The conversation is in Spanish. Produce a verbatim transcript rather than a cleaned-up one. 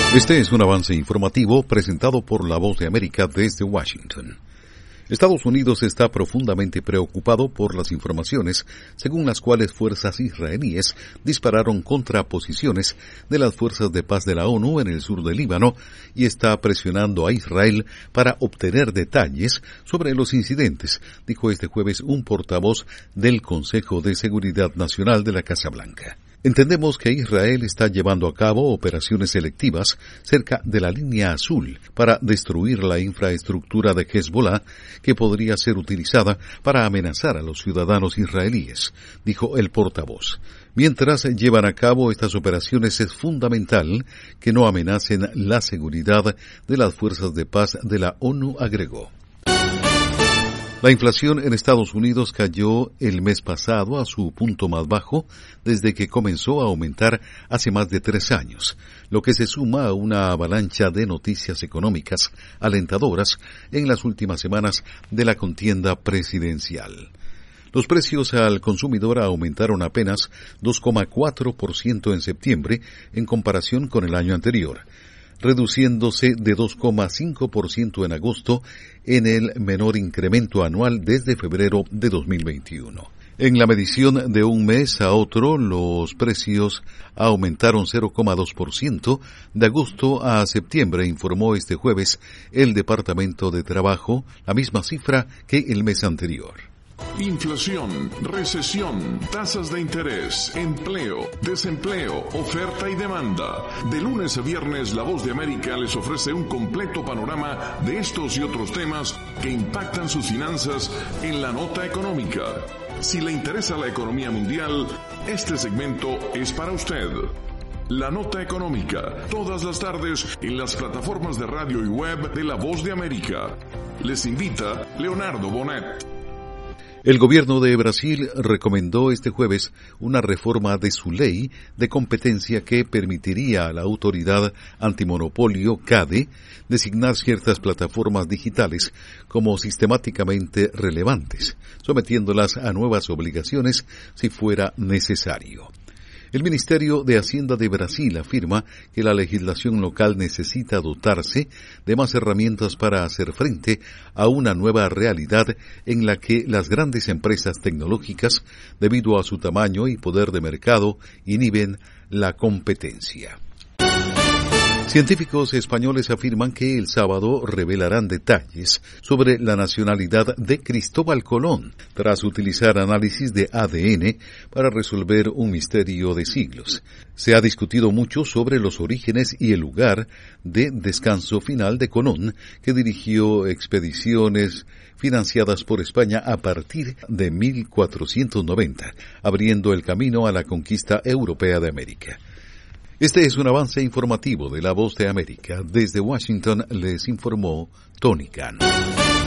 Este es un avance informativo presentado por La Voz de América desde Washington. Estados Unidos está profundamente preocupado por las informaciones según las cuales fuerzas israelíes dispararon contra posiciones de las fuerzas de paz de la ONU en el sur del Líbano y está presionando a Israel para obtener detalles sobre los incidentes, dijo este jueves un portavoz del Consejo de Seguridad Nacional de la Casa Blanca. Entendemos que Israel está llevando a cabo operaciones selectivas cerca de la línea azul para destruir la infraestructura de Hezbollah que podría ser utilizada para amenazar a los ciudadanos israelíes, dijo el portavoz. Mientras llevan a cabo estas operaciones es fundamental que no amenacen la seguridad de las fuerzas de paz de la ONU, agregó. La inflación en Estados Unidos cayó el mes pasado a su punto más bajo desde que comenzó a aumentar hace más de tres años, lo que se suma a una avalancha de noticias económicas alentadoras en las últimas semanas de la contienda presidencial. Los precios al consumidor aumentaron apenas dos coma cuatro por ciento en septiembre en comparación con el año anterior, reduciéndose de dos coma cinco por ciento en agosto en el menor incremento anual desde febrero de dos mil veintiuno. En la medición de un mes a otro, los precios aumentaron cero coma dos por ciento de agosto a septiembre, informó este jueves el Departamento de Trabajo, la misma cifra que el mes anterior. Inflación, recesión, tasas de interés, empleo, desempleo, oferta y demanda. De lunes a viernes, La Voz de América les ofrece un completo panorama de estos y otros temas que impactan sus finanzas en la nota económica. Si le interesa la economía mundial, este segmento es para usted. La nota económica, todas las tardes en las plataformas de radio y web de La Voz de América. Les invita Leonardo Bonet. El gobierno de Brasil recomendó este jueves una reforma de su ley de competencia que permitiría a la autoridad antimonopolio CADE designar ciertas plataformas digitales como sistemáticamente relevantes, sometiéndolas a nuevas obligaciones si fuera necesario. El Ministerio de Hacienda de Brasil afirma que la legislación local necesita dotarse de más herramientas para hacer frente a una nueva realidad en la que las grandes empresas tecnológicas, debido a su tamaño y poder de mercado, inhiben la competencia. Científicos españoles afirman que el sábado revelarán detalles sobre la nacionalidad de Cristóbal Colón, tras utilizar análisis de A D N para resolver un misterio de siglos. Se ha discutido mucho sobre los orígenes y el lugar de descanso final de Colón, que dirigió expediciones financiadas por España a partir de mil cuatrocientos noventa, abriendo el camino a la conquista europea de América. Este es un avance informativo de La Voz de América. Desde Washington les informó Tony Cano.